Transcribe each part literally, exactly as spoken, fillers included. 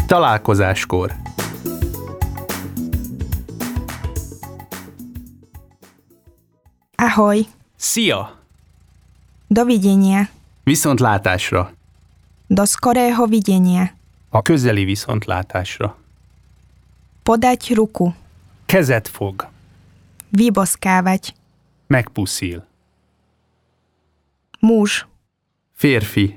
Találkozáskor. Ahoj. Szia! Dovidenia. Viszontlátásra. Do skorého videnia. A közeli viszontlátásra. Podať ruku. Kezet fog. Vyboskávať. Megpuszil. Muž. Férfi.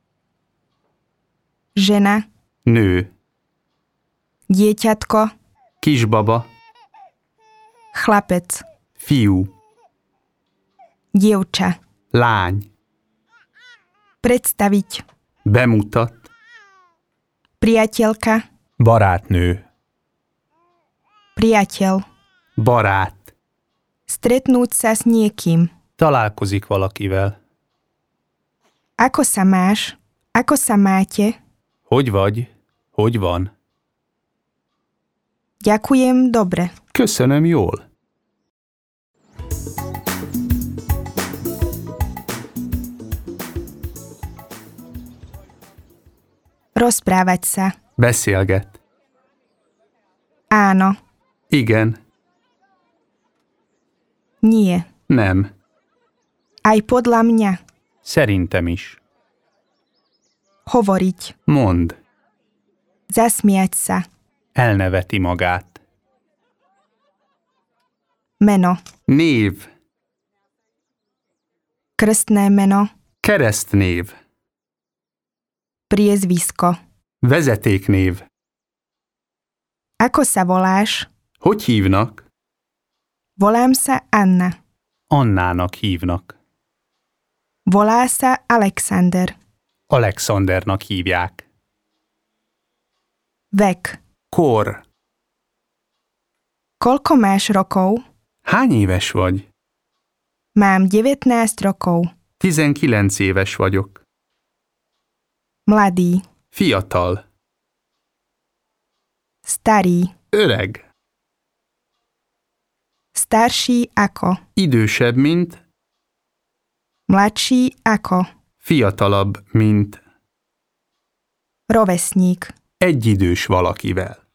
Žena. Nő. Dieťatko. Kisbaba. Chlapec. Fiú. Dievča. Lány. Predstaviť. Bemutat. Priateľka. Barátnő. Priateľ. Barát. Stretnúť sa s niekým. Találkozik valakivel. Ako sa máš? Ako sa máte? Hogy vagy? Hogy van? Ďakujem, dobre. Köszönöm, jól. Rozprávať sa. Beszélget. Áno. Igen. Nie. Nem. Aj podľa mňa. Szerintem is. Hovoriť. Mond. Zasmiať sa. Elneveti magát. Meno. Név. Krstné meno. Keresztnév. Priezvisko. Vezetéknév. Ako sa voláš? Hogy hívnak? Volám sa Anna. Annának hívnak. Volá sa Alexander. Alexandernak hívják. Vek. Kor. Koľko máš rokov? Hány éves vagy? Mám devätnásť rokov. Tizenkilenc éves vagyok. Mladý. Fiatal. Starý. Öreg. Starší ako. Idősebb, mint. Mladší ako. Fiatalabb, mint. Rovesník. Egyidős valakivel.